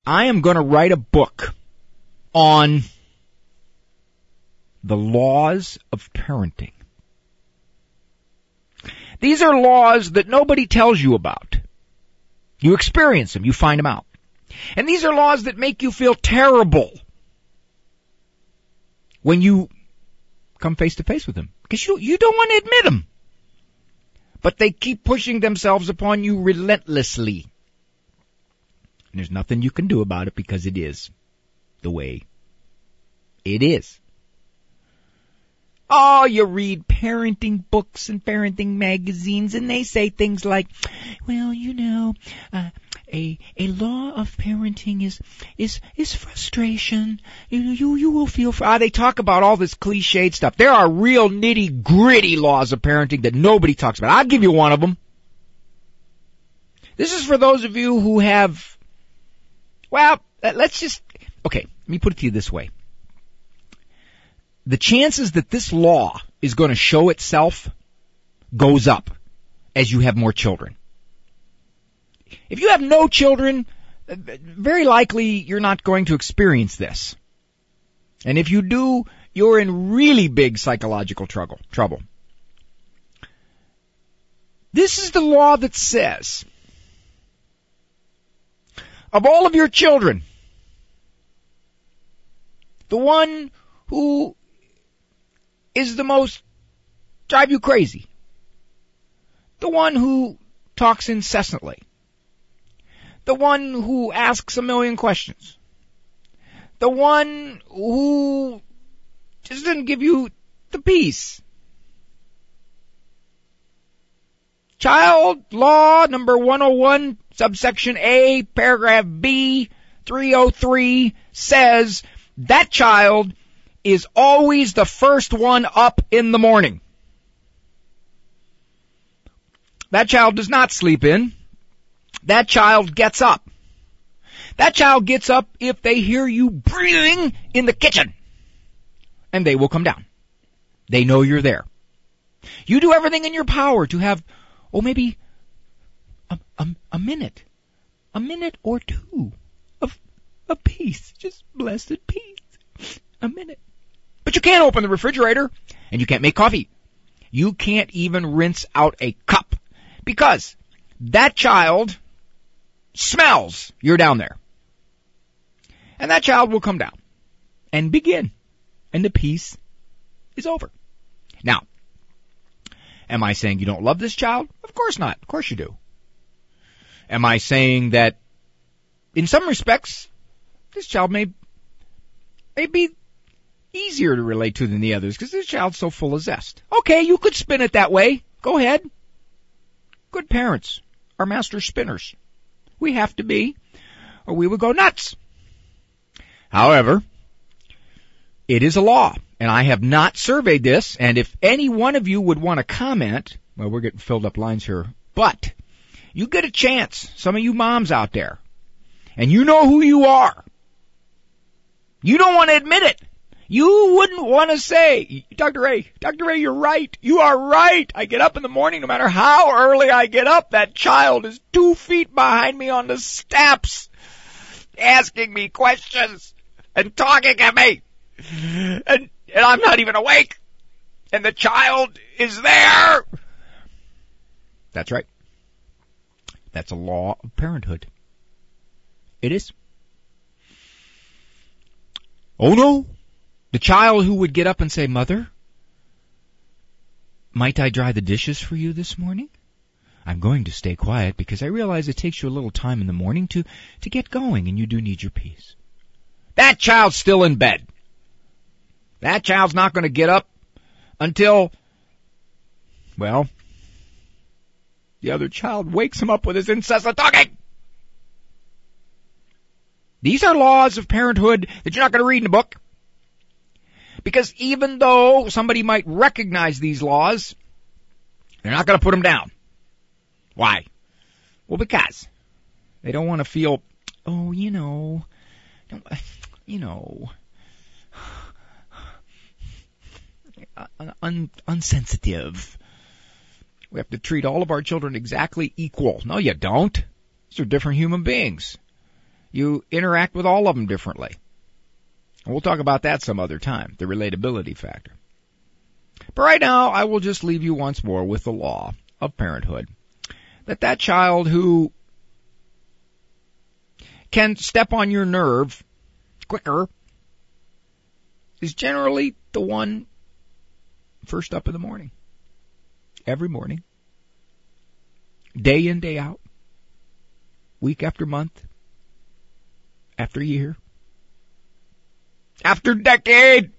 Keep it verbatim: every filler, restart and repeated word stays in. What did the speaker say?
I am going to write a book on the laws of parenting. These are laws that nobody tells you about. You experience them. You find them out. And these are laws that make you feel terrible when you come face to face with them. Because you, you don't want to admit them. But they keep pushing themselves upon you relentlessly. And there's nothing you can do about it because it is the way it is. Oh, you read parenting books and parenting magazines, and they say things like, well, you know, uh, a a law of parenting is is is frustration. You you you will feel. Fr- ah, they talk about all this cliched stuff. There are real nitty gritty laws of parenting that nobody talks about. I'll give you one of them. This is for those of you who have. Well, let's just okay. Let me put it to you this way. The chances that this law is going to show itself goes up as you have more children. If you have no children, very likely you're not going to experience this. And if you do, you're in really big psychological trouble. trouble. This is the law that says, of all of your children, the one who is the most drive you crazy, the one who talks incessantly, the one who asks a million questions, the one who just doesn't give you the peace. Child law number one oh one, subsection A, paragraph B, three oh three says that child is always the first one up in the morning. That child does not sleep in. That child gets up. That child gets up if they hear you breathing in the kitchen. And they will come down. They know you're there. You do everything in your power to have, oh, maybe a, a, a minute, a minute or two of, of peace, just blessed peace, a minute. But you can't open the refrigerator, and you can't make coffee. You can't even rinse out a cup, because that child smells you're down there. And that child will come down and begin, and the peace is over. Now, am I saying you don't love this child? Of course not. Of course you do. Am I saying that in some respects, this child may, may be easier to relate to than the others because this child's so full of zest? Okay, you could spin it that way. Go ahead. Good parents are master spinners. We have to be, or we would go nuts. However, it is a law, and I have not surveyed this, and if any one of you would want to comment, well, we're getting filled up lines here, but you get a chance, some of you moms out there, and you know who you are. You don't want to admit it. You wouldn't want to say, Doctor Ray, Doctor Ray, you're right. You are right. I get up in the morning, no matter how early I get up, that child is two feet behind me on the steps, asking me questions and talking at me. And, and I'm not even awake. And the child is there. That's right. That's a law of parenthood. It is. Oh no. The child who would get up and say, Mother, might I dry the dishes for you this morning? I'm going to stay quiet because I realize it takes you a little time in the morning to, to get going, and you do need your peace. That child's still in bed. That child's not going to get up until, well, the other child wakes him up with his incessant talking. These are laws of parenthood that you're not going to read in a book. Because even though somebody might recognize these laws, they're not going to put them down. Why? Well, because they don't want to feel, oh, you know, you know, un- unsensitive. We have to treat all of our children exactly equal. No, you don't. These are different human beings. You interact with all of them differently. And we'll talk about that some other time, the relatability factor. But right now, I will just leave you once more with the law of parenthood. That that child who can step on your nerve quicker is generally the one first up in the morning. Every morning. Day in, day out. Week after month. After year. After decade.